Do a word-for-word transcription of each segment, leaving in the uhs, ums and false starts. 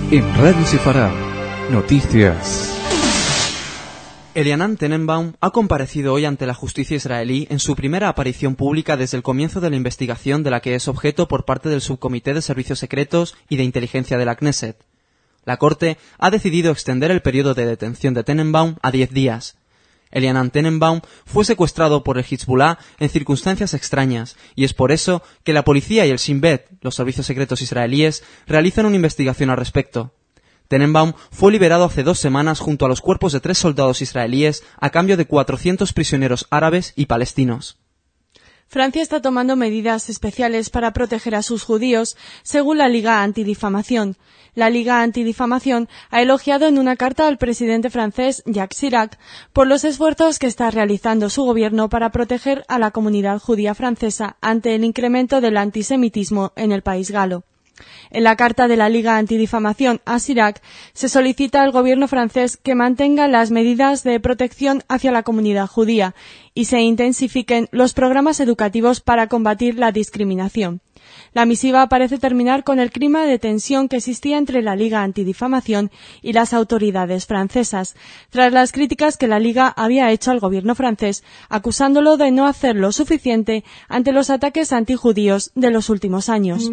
En Radio Sefarad, noticias. Elianan Tenenbaum ha comparecido hoy ante la justicia israelí en su primera aparición pública desde el comienzo de la investigación de la que es objeto por parte del Subcomité de Servicios Secretos y de Inteligencia de la Knesset. La Corte ha decidido extender el periodo de detención de Tenenbaum a diez días. Elianan Tenenbaum fue secuestrado por el Hezbollah en circunstancias extrañas, y es por eso que la policía y el Shin Bet, los servicios secretos israelíes, realizan una investigación al respecto. Tenenbaum fue liberado hace dos semanas junto a los cuerpos de tres soldados israelíes a cambio de cuatrocientos prisioneros árabes y palestinos. Francia está tomando medidas especiales para proteger a sus judíos, según la Liga Antidifamación. La Liga Antidifamación ha elogiado en una carta al presidente francés Jacques Chirac por los esfuerzos que está realizando su gobierno para proteger a la comunidad judía francesa ante el incremento del antisemitismo en el país galo. En la carta de la Liga Antidifamación a Chirac se solicita al gobierno francés que mantenga las medidas de protección hacia la comunidad judía y se intensifiquen los programas educativos para combatir la discriminación. La misiva parece terminar con el clima de tensión que existía entre la Liga Antidifamación y las autoridades francesas, tras las críticas que la Liga había hecho al gobierno francés, acusándolo de no hacer lo suficiente ante los ataques antijudíos de los últimos años.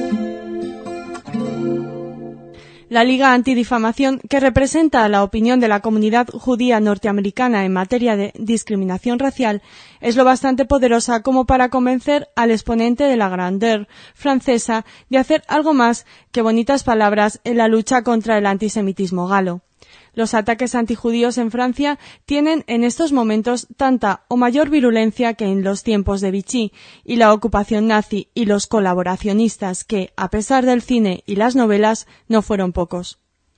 La Liga Antidifamación, que representa la opinión de la comunidad judía norteamericana en materia de discriminación racial, es lo bastante poderosa como para convencer al exponente de la grandeur francesa de hacer algo más que bonitas palabras en la lucha contra el antisemitismo galo. Los ataques antijudíos en Francia tienen en estos momentos tanta o mayor virulencia que en los tiempos de Vichy y la ocupación nazi y los colaboracionistas que, a pesar del cine y las novelas, no fueron pocos.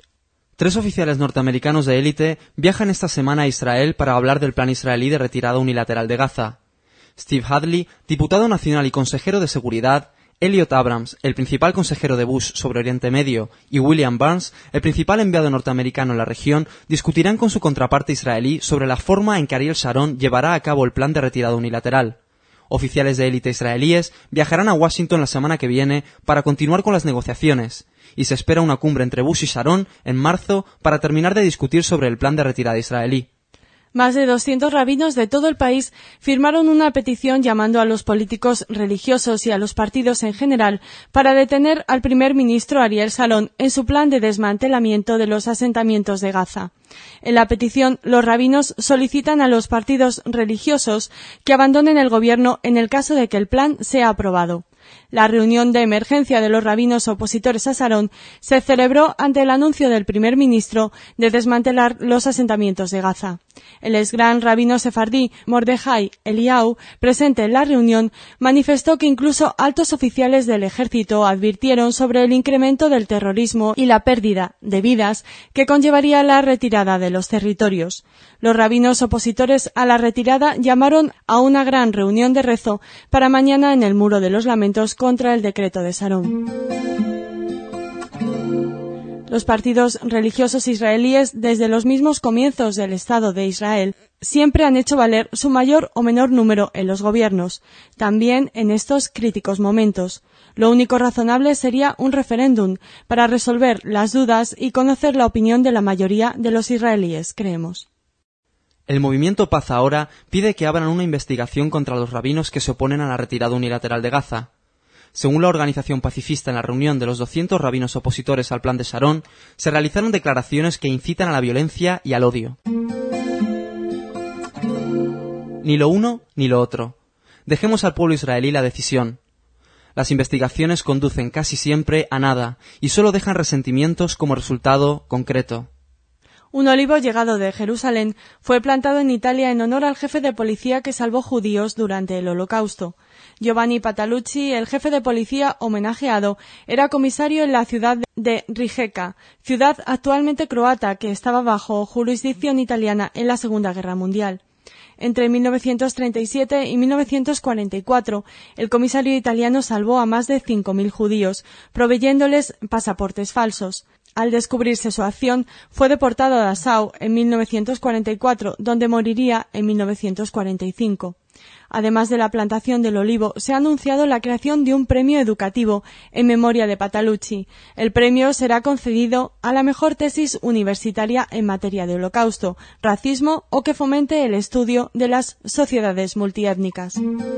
Tres oficiales norteamericanos de élite viajan esta semana a Israel para hablar del plan israelí de retirada unilateral de Gaza. Steve Hadley, diputado nacional y consejero de seguridad, Elliot Abrams, el principal consejero de Bush sobre Oriente Medio, y William Burns, el principal enviado norteamericano en la región, discutirán con su contraparte israelí sobre la forma en que Ariel Sharon llevará a cabo el plan de retirada unilateral. Oficiales de élite israelíes viajarán a Washington la semana que viene para continuar con las negociaciones, y se espera una cumbre entre Bush y Sharon en marzo para terminar de discutir sobre el plan de retirada israelí. Más de doscientos rabinos de todo el país firmaron una petición llamando a los políticos religiosos y a los partidos en general para detener al primer ministro Ariel Sharon en su plan de desmantelamiento de los asentamientos de Gaza. En la petición, los rabinos solicitan a los partidos religiosos que abandonen el gobierno en el caso de que el plan sea aprobado. La reunión de emergencia de los rabinos opositores a Sharon se celebró ante el anuncio del primer ministro de desmantelar los asentamientos de Gaza. El ex gran rabino sefardí Mordejai Eliyahu, presente en la reunión, manifestó que incluso altos oficiales del ejército advirtieron sobre el incremento del terrorismo y la pérdida de vidas que conllevaría la retirada de los territorios. Los rabinos opositores a la retirada llamaron a una gran reunión de rezo para mañana en el Muro de los Lamentos contra el decreto de Sharon. Los partidos religiosos israelíes, desde los mismos comienzos del Estado de Israel, siempre han hecho valer su mayor o menor número en los gobiernos, también en estos críticos momentos. Lo único razonable sería un referéndum para resolver las dudas y conocer la opinión de la mayoría de los israelíes, creemos. El movimiento Paz Ahora pide que abran una investigación contra los rabinos que se oponen a la retirada unilateral de Gaza. Según la organización pacifista, en la reunión de los doscientos rabinos opositores al plan de Sharon, se realizaron declaraciones que incitan a la violencia y al odio. Ni lo uno ni lo otro. Dejemos al pueblo israelí la decisión. Las investigaciones conducen casi siempre a nada y solo dejan resentimientos como resultado concreto. Un olivo llegado de Jerusalén fue plantado en Italia en honor al jefe de policía que salvó judíos durante el Holocausto. Giovanni Patalucci, el jefe de policía homenajeado, era comisario en la ciudad de Rijeka, ciudad actualmente croata que estaba bajo jurisdicción italiana en la Segunda Guerra Mundial. Entre mil novecientos treinta y siete y mil novecientos cuarenta y cuatro, el comisario italiano salvó a más de cinco mil judíos, proveyéndoles pasaportes falsos. Al descubrirse su acción, fue deportado a Dachau en mil novecientos cuarenta y cuatro, donde moriría en mil novecientos cuarenta y cinco. Además de la plantación del olivo, se ha anunciado la creación de un premio educativo en memoria de Patalucci. El premio será concedido a la mejor tesis universitaria en materia de holocausto, racismo o que fomente el estudio de las sociedades multiétnicas.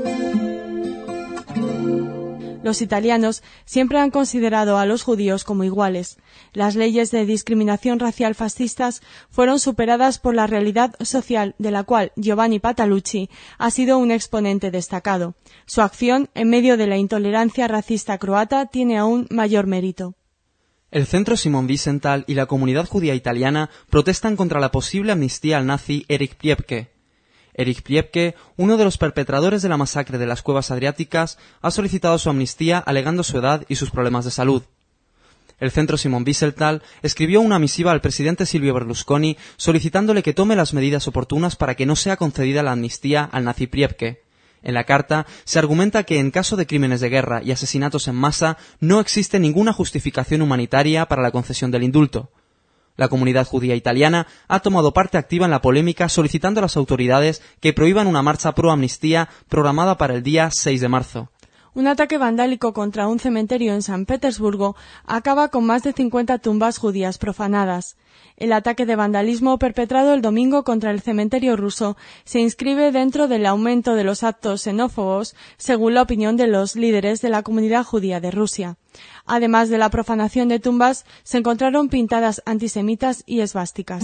Los italianos siempre han considerado a los judíos como iguales. Las leyes de discriminación racial fascistas fueron superadas por la realidad social de la cual Giovanni Patalucci ha sido un exponente destacado. Su acción en medio de la intolerancia racista croata tiene aún mayor mérito. El Centro Simon Wiesenthal y la comunidad judía italiana protestan contra la posible amnistía al nazi Erich Priebke. Erich Priebke, uno de los perpetradores de la masacre de las cuevas adriáticas, ha solicitado su amnistía alegando su edad y sus problemas de salud. El Centro Simon Wiesenthal escribió una misiva al presidente Silvio Berlusconi solicitándole que tome las medidas oportunas para que no sea concedida la amnistía al nazi Priebke. En la carta se argumenta que en caso de crímenes de guerra y asesinatos en masa no existe ninguna justificación humanitaria para la concesión del indulto. La comunidad judía italiana ha tomado parte activa en la polémica solicitando a las autoridades que prohíban una marcha pro amnistía programada para el día seis de marzo. Un ataque vandálico contra un cementerio en San Petersburgo acaba con más de cincuenta tumbas judías profanadas. El ataque de vandalismo perpetrado el domingo contra el cementerio ruso se inscribe dentro del aumento de los actos xenófobos, según la opinión de los líderes de la comunidad judía de Rusia. Además de la profanación de tumbas, se encontraron pintadas antisemitas y esvásticas.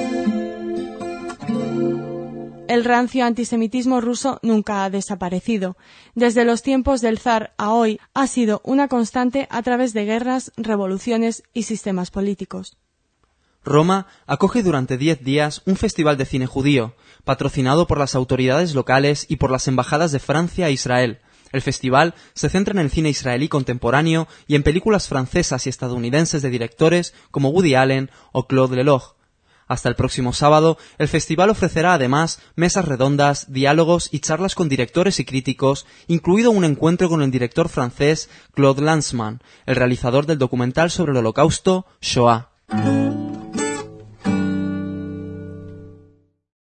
El rancio antisemitismo ruso nunca ha desaparecido. Desde los tiempos del zar a hoy ha sido una constante a través de guerras, revoluciones y sistemas políticos. Roma acoge durante diez días un festival de cine judío, patrocinado por las autoridades locales y por las embajadas de Francia e Israel. El festival se centra en el cine israelí contemporáneo y en películas francesas y estadounidenses de directores como Woody Allen o Claude Lelouch. Hasta el próximo sábado, el festival ofrecerá además mesas redondas, diálogos y charlas con directores y críticos, incluido un encuentro con el director francés Claude Lanzmann, el realizador del documental sobre el Holocausto Shoah.